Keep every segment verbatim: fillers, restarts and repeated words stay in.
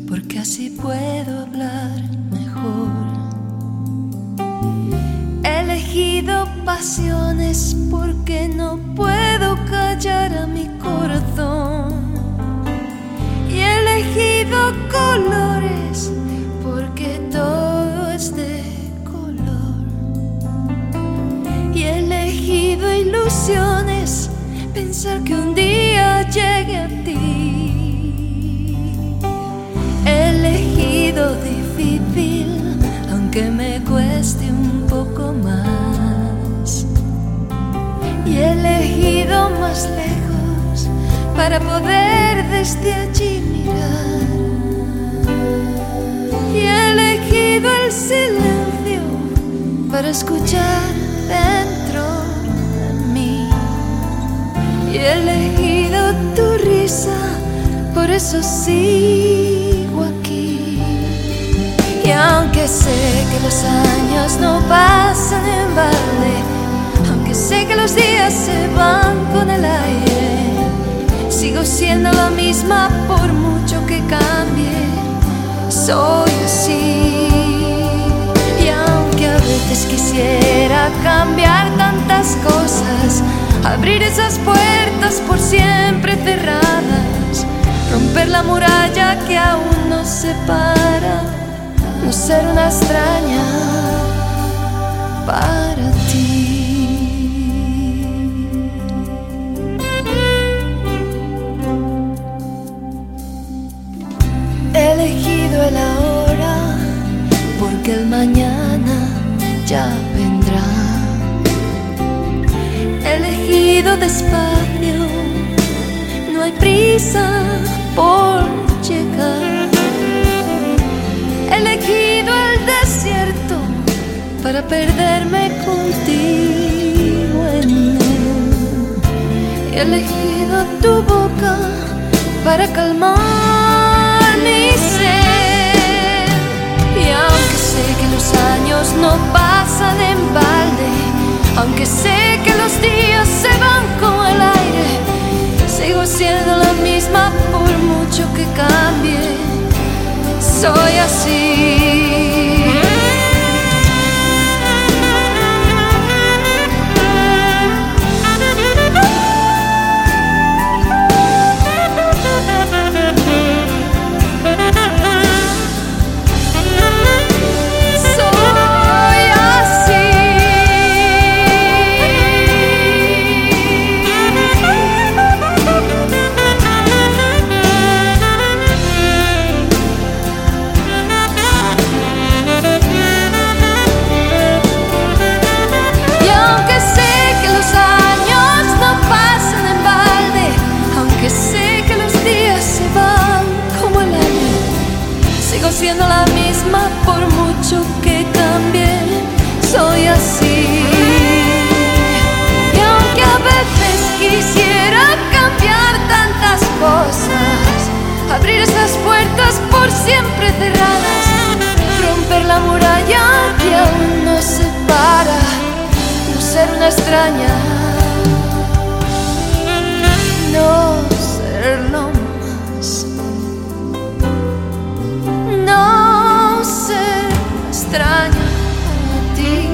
porque así puedo hablar mejor. He elegido pasiones porque no puedo callar a mi corazón. Y he elegido colores porque todo es de color. Y he elegido ilusiones, pensar que un día llegue a ti. He elegido difícil, aunque me cueste un poco más. Y he elegido más lejos para poder desde allí mirar. Y he elegido el silencio para escuchar dentro de mí. Y he elegido tu risa, por eso sigo aquí. Y aunque sé que los años no pasan en balde, aunque sé que los días se van con el aire, sigo siendo la misma por mucho que cambie. Soy así. Y aunque a veces quisiera cambiar tantas cosas, abrir esas puertas por siempre cerradas, romper la muralla que aún nos separa, no ser una extraña para ti. He elegido el ahora porque el mañana ya vendrá. He elegido despacio, no hay prisa por llegar. He elegido el desierto para perderme contigo en él. He elegido tu boca para calmar mi sed. Y aunque sé que los años no pasan en balde, aunque sé que los días se van como el aire, sigo siendo la misma por mucho que cambie. Soy así. Sigo siendo la misma por mucho que cambie. Soy así. Y aunque a veces quisiera cambiar tantas cosas, abrir esas puertas por siempre cerradas, romper la muralla que aún nos separa, no ser una extraña, no serlo más. No ser extraña a ti.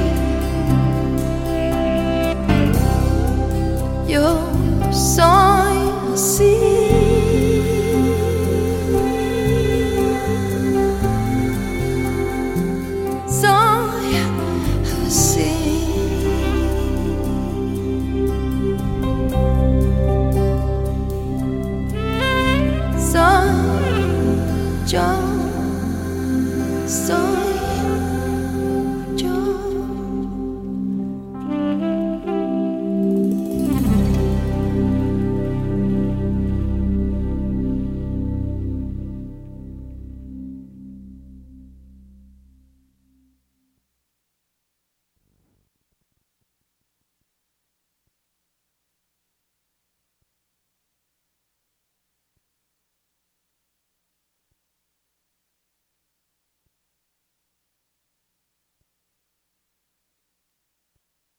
Yo soy así. Soy así. Soy yo. Soy